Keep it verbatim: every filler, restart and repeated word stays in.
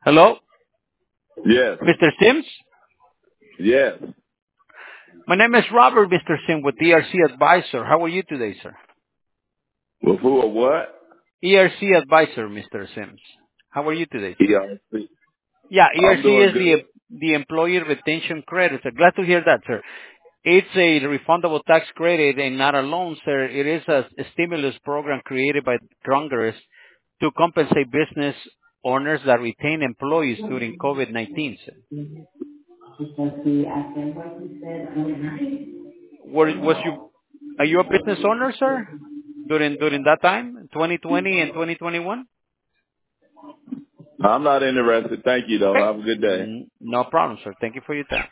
Hello, Yes. mister Sims? Yes. My name is Robert, mister Sims, with E R C Advisor. How are you today, sir? With who or what? E R C Advisor, mister Sims. How are you today, sir? E R C. Yeah, I'm E R C doing is the good. the employee retention credit. Sir. Glad to hear that, sir. It's a refundable tax credit and not a loan, sir. It is a, a stimulus program created by Congress to compensate business owners that retain employees during COVID nineteen, sir. Were, was you, are you a business owner, sir, during during that time, twenty twenty and twenty twenty-one? I'm not interested. Thank you, though. Okay. Have a good day. Mm, No problem, sir. Thank you for your time.